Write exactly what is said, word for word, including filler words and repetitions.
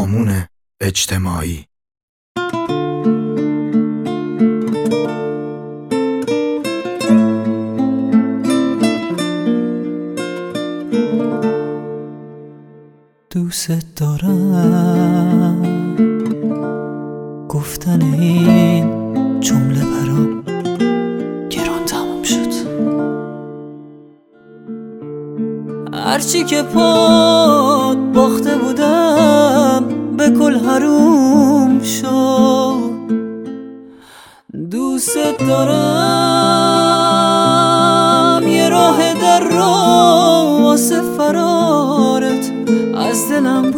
هامون اجتماعی. دوست دارم گفتن این جمله برام گران تموم شد. هرچی که پاد باخته بودم به کل حروم شد. دوست دارم یه راه در راه واسه فرارت از دلم